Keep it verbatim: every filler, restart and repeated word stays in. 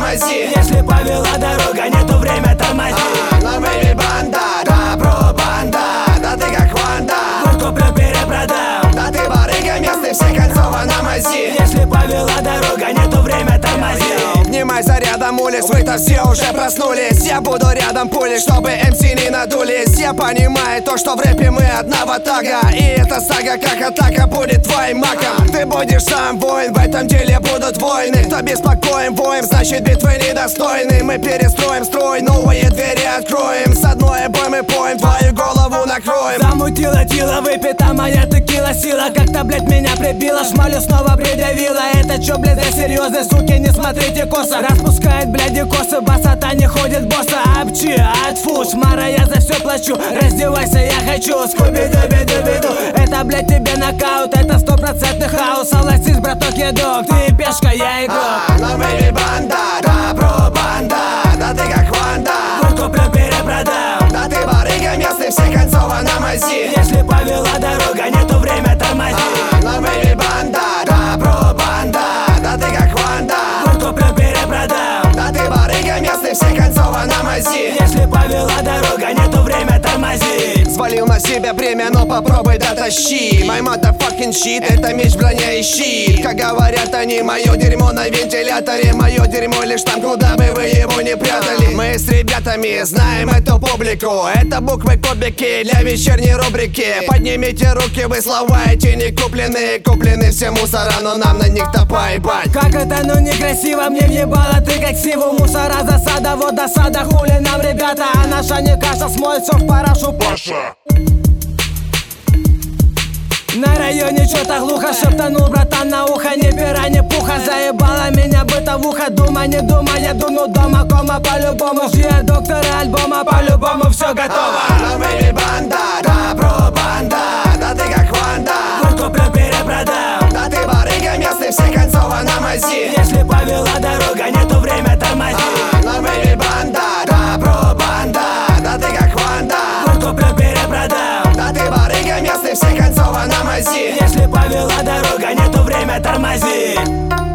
тормози. Если повела дорога, нету время тормози. а, Но мы ведь банда, да, бро, банда. Да ты как Ванда, Вот куплю, перепродам. да ты барыга местный, все кольцова на мази. Если повела дорога, нету время тормози. Внимай зарядом улиц, вы-то все уже проснулись. Я буду рядом пули, чтобы эм си не надулись. Я понимаю то, что в рэпе мы одного тага. И эта сага как атака будет твоим маком. Ты будешь сам воин, в этом деле будут войны. Кто беспокоен воем, значит битвы недостойны. Мы перестроим строй, новые двери откроем. С одной бой мы поем, твою голову накроем. Замутила тело, выпита моя текила. Сила как-то, блядь, меня прибила. Шмалю снова предъявила. Это чё, блядь, за серьезные суки, не смотрите косо. Распускает, блядь, и косы, басата не ходит босса. Апчи, атфу, шмара, я за все плачу. Раздевайся, я хочу, скуби-дуби-дуби-ду. Это, блядь, тебе нокаут, это стопроцентный хаос. Согласись, браток, я дог, ты пешка, я игрок. а, Но мы ведь банда, да, бро, банда. Да ты как Ванда, Вот куплю, перепродам. да ты барыга местный, все кольцова на мази. Если повела дорога, нету время тормози. а, Но мы ведь банда, да, бро, банда. Да ты как Ванда, Вот куплю, перепродам. да ты барыга местный, все кольцова на мази. Если повела дорога, нету время тормози. Свалил на себя бремя, но попробуй дотащи. My motherfucking shit, это меч, броня и щит. Как говорят они, мое дерьмо на вентиляторе. Мое дерьмо лишь там, куда бы вы его не прятали. Мы с ребятами знаем эту публику. Это буквы кубики для вечерней рубрики. Поднимите руки, вы слова эти не купленные. Куплены все мусора, но нам на них-то поебать. Как это, ну некрасиво, мне въебало, ты как сиву. Мусора, засада, вот досада, хули нам, ребята. А наша не каша, смоет все в парашу, Паша. На районе что-то глухо, шептанул братан на ухо. Не пера, не пуха, заебала меня бытовуха. Дума, не дума, я дуну дома, кома по-любому. Жди от доктора альбома, по-любому все готово. Но мы ведь банда, да, бро, банда. Да ты как Ванда, Вот куплю, перепродам. да ты барыга местный, все кольцова на мази. Если повела дорога, нету время тормози. а, Но мы ведь банда, да, бро, банда. Да ты как Ванда, Вот куплю, перепродам. да ты барыга местный, все кольцова на мази. Если повела дорога, нету время тормози.